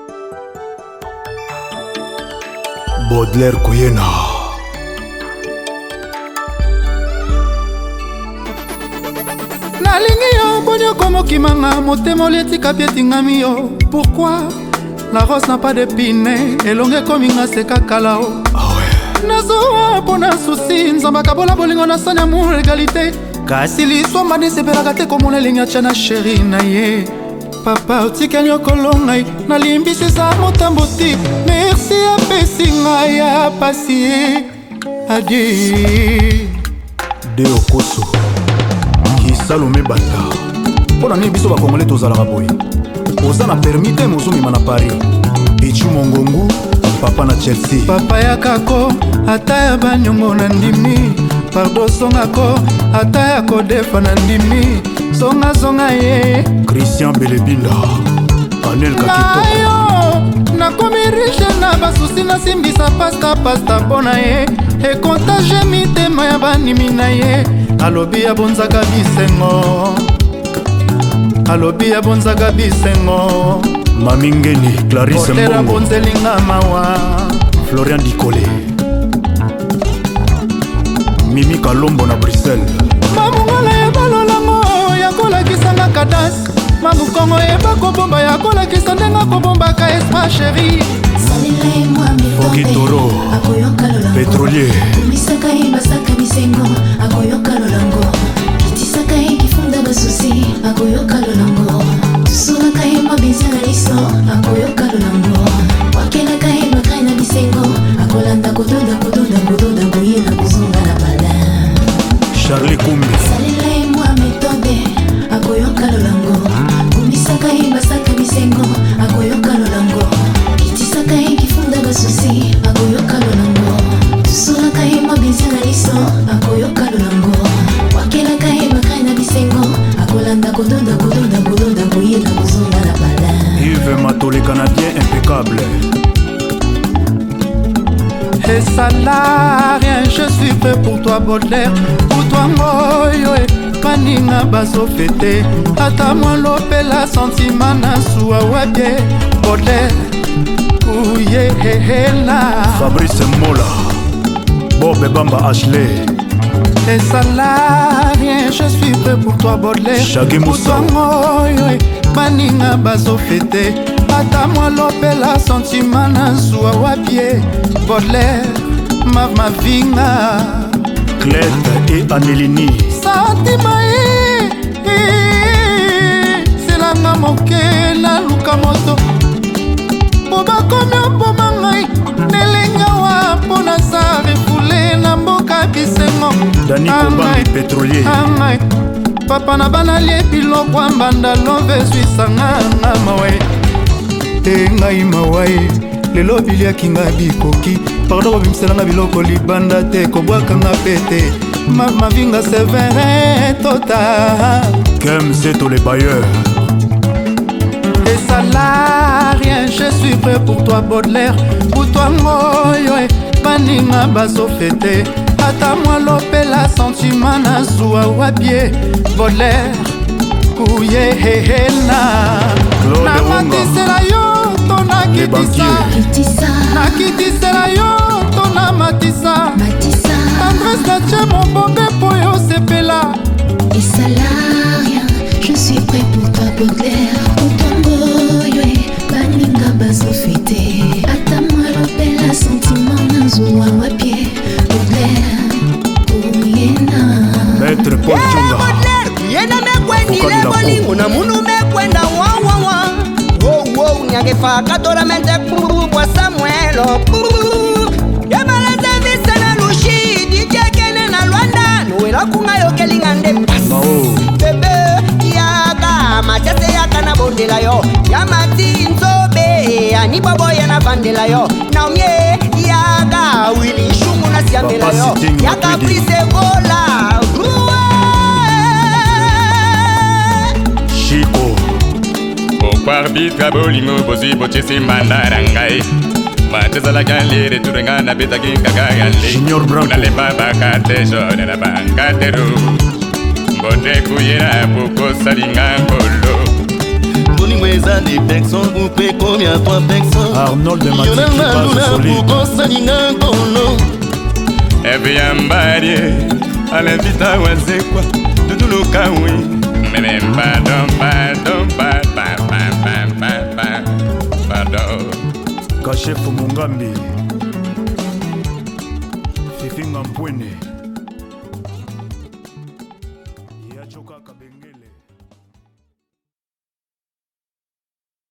Baudelaire Kuyena. Nalingi yo bonyo komo kimanga motema oletika pietingami yo. Pourquoi la rose n'a pas d'épine elonge kominga seka kalao. Nazoa pona susi nzambaka bola bolingo na sanya mu égalité. Kasi liswamba desepelaka te komona elingi atya na sheri na ye. Papa otika nyokolo ngai nalimbisi eza motambo ti. Merci apesi ngai ya pasi ye. Adieu De Okoso Salomé Bata pona nini biso bakongole tozalaka boye oza na permis te mozomema na Paris Echu Mongongu papa na Chelsea papa ya kako ata ya banyongo na ndimi pardo songako ata ya kodefa na ndimi zonga ye Christian Belebinda Anel Kakito nayo nakomi riche na basusi nasimbisa pasta mpona ye ekontage mitema ya banimi na ye alobi abonzaka bisengo alobi abonzaka bisengo Mamingeni Clarisse Mbongo Mbongo bonzelinga mawa Florian Dikole Mimi Kalombo na Bruxelles mamungola ya balolango ya kolakisanga kadas mamukongo yeba kobomba ya kolakisa ndenga kobombaka esma sheri Okitoro Pétrolier Misaka ye basaka bisengo akoyoka lolango kitisaka ye kifunda basusi akoyoka lolango tusulaka ye mabinza na liso akoyoka lolango wakelaka ye makai na bisengo akolanda kododa boye na kuzunga na bala Charlie Kumbi salela ye mwa metode akoyoka lolango kumisaka ye basaka bisengo akoyoka lolango kitisaka ye kifunda basusi akoyoka lolango tusulaka ye mabinza na liso akoyoka lolango wakelaka ye makai na bisengo akolanda kododa boye na kuzunga na bala Yves Mato, les Canadiens impeccables et ça n'a rien, je suis prêt pour toi Baudelaire. Pour toi moyo paninga baso fete. Ata moi lopela sentiment na suwa wabie Baudelaire. Ouye hela Fabrice Mola Bob Bamba Ashley et ça n'a rien, je suis prêt pour toi Baudelaire. Shaggy Pour Moussa toi moyo paninga baso fete. Ata moi lopela sentiment na suwa wabie Baudelaire, ma vinga Clette et Anelini Santima c'est la moke na luka moto Boba komyo boma ngai nelenga wa pona sa refoule na mboka bisengo Dani Kobambi Pétrolier Angai papa na bana liepi lokwa mbanda love suisanga nga mawe Ngai mawe lelo biliaki nga bikoki pardon kobimiselanga biloko libanda te kobwakanga pete mavinga sévérin tota Kem Zeto les bailleurs et ça n'a rien je suis prêt pour toi Baudelaire pour toi moyo baninga baso fete ata moi lopela sentiment na zuwa wabie Baudelaire kuye hehena na matisela yo nakitisela yo tona matisa Andrés Gache mobombe po yo sepela et ça n'a rien, je suis prêt pour toi Baudelaire Otomboyo baninga baso fete ata moi lopela sentiment na zuwa wapie Baudelaire uyena Maître Paul Chunga yena mekwendile bolingo na munu mekwenda wawawa nyagefa katoramente kwa Samuelo yamaleze vise na lushi dijekene na Rwanda nuwela kunga yokelinga nde Mao bebe yaga matese yaka na bondela yo yamati nzobe aniboboye na vandela yo na umye yaga wili shumu na siambela yo yaga prise gola Chico Kwa arbitre bolingo bozi bochesi mandarangai Matezala galere turenga na beta kinga Junior Branco Una lemba bakate jone na bankate ru Mbonde kuyera poko salinga kolo Bolingo eza des personnes coupé combien toi personnes Arnold de Matiki Yonanga luna kukosaninga kono Evi ambari Alevita wazekwa Tutuluka wi Meme pardon Pardon Kachefu Mungambi Fifinga Mpwene